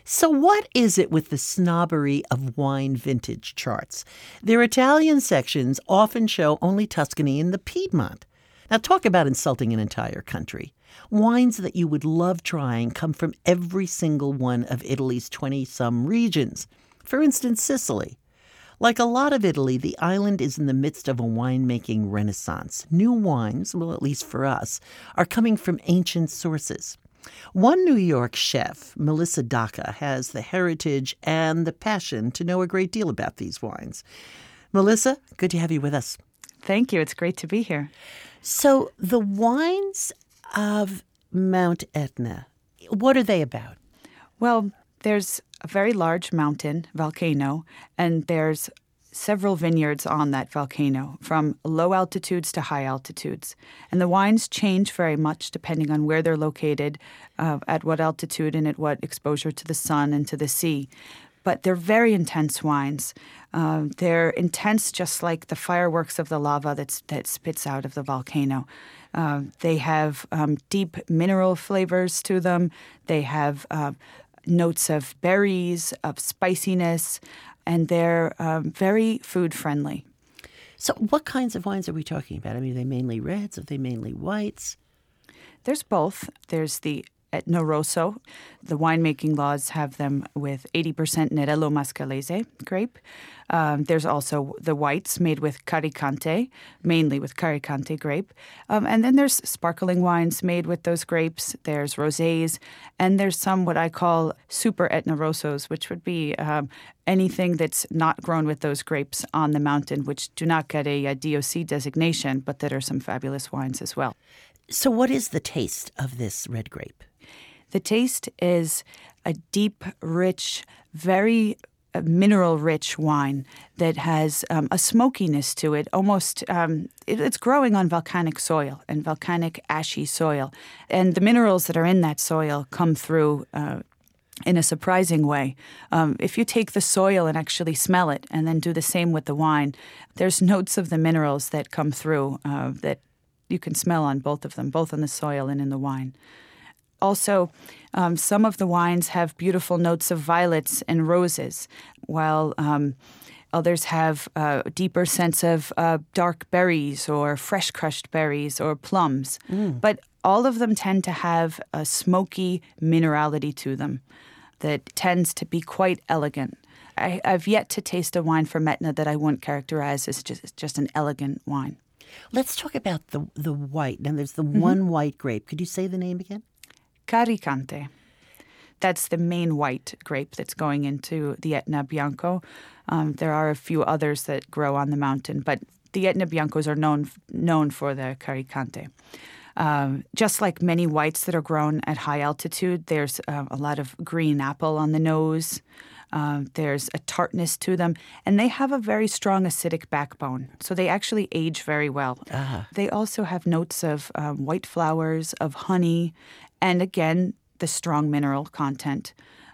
So what is it with the snobbery of wine vintage charts? Their Italian sections often show only Tuscany and the Piedmont. Now talk about insulting an entire country. Wines that you would love trying come from every single one of Italy's 20-some regions. For instance, Sicily. Like a lot of Italy, the island is in the midst of a winemaking renaissance. New wines, well, at least for us, are coming from ancient sources. One New York chef, Melissa Dacca, has the heritage and the passion to know a great deal about these wines. Melissa, good to have you with us. Thank you. It's great to be here. So the wines of Mount Etna, what are they about? Well, there's a very large mountain, volcano, and there's several vineyards on that volcano, from low altitudes to high altitudes. And the wines change very much depending on where they're located, at what altitude and at what exposure to the sun and to the sea. But they're very intense wines. They're intense just like the fireworks of the lava that spits out of the volcano. They have deep mineral flavors to them. They have notes of berries, of spiciness, and they're very food-friendly. So what kinds of wines are we talking about? I mean, are they mainly reds? Are they mainly whites? There's both. There's the Etna Rosso. The winemaking laws have them with 80% Nerello Mascalese grape. There's also the whites made with Caricante, mainly with Caricante grape. And then there's sparkling wines made with those grapes. There's rosés. And there's some what I call super Etna Rossos, which would be anything that's not grown with those grapes on the mountain, which do not get a DOC designation, but that are some fabulous wines as well. So what is the taste of this red grape? The taste is a deep, rich, very mineral-rich wine that has a smokiness to it. Almost, it's growing on volcanic soil and volcanic ashy soil. And the minerals that are in that soil come through in a surprising way. If you take the soil and actually smell it and then do the same with the wine, there's notes of the minerals that come through that you can smell on both of them, both in the soil and in the wine. Also, some of the wines have beautiful notes of violets and roses, while others have a deeper sense of dark berries or fresh crushed berries or plums. But all of them tend to have a smoky minerality to them that tends to be quite elegant. I've yet to taste a wine from Etna that I wouldn't characterize as just an elegant wine. Let's talk about the white. Now, there's the one white grape. Could you say the name again? Caricante. That's the main white grape that's going into the Etna Bianco. There are a few others that grow on the mountain, but the Etna Biancos are known for the Caricante. Just like many whites that are grown at high altitude, there's a lot of green apple on the nose. There's a tartness to them, and they have a very strong acidic backbone, so they actually age very well. They also have notes of white flowers, of honey, and again, the strong mineral content.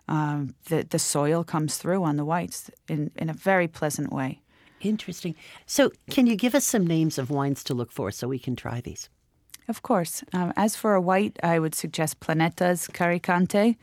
The soil comes through on the whites in a very pleasant way. Interesting. So can you give us some names of wines to look for so we can try these? Of course. As for a white, I would suggest Planetta's Caricante.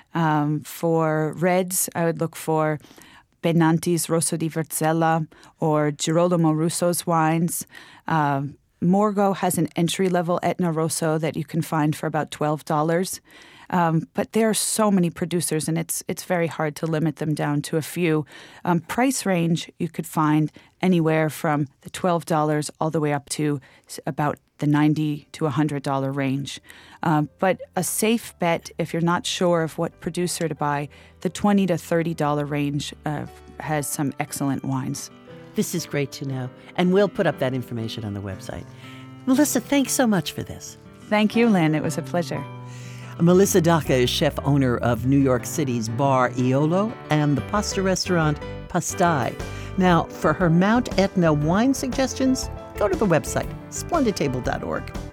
For reds, I would look for Benanti's Rosso di Verzella or Girolamo Russo's wines. Morgo has an entry-level Etna Rosso that you can find for about $12. But there are so many producers, and it's very hard to limit them down to a few. Price range, you could find anywhere from the $12 all the way up to about the $90 to $100 range. But a safe bet, if you're not sure of what producer to buy, the $20 to $30 range has some excellent wines. This is great to know, and we'll put up that information on the website. Melissa, thanks so much for this. Thank you, Lynn. It was a pleasure. Melissa Dacca is chef-owner of New York City's bar Iolo and the pasta restaurant Pastai. Now, for her Mount Etna wine suggestions, go to the website, splendidtable.org.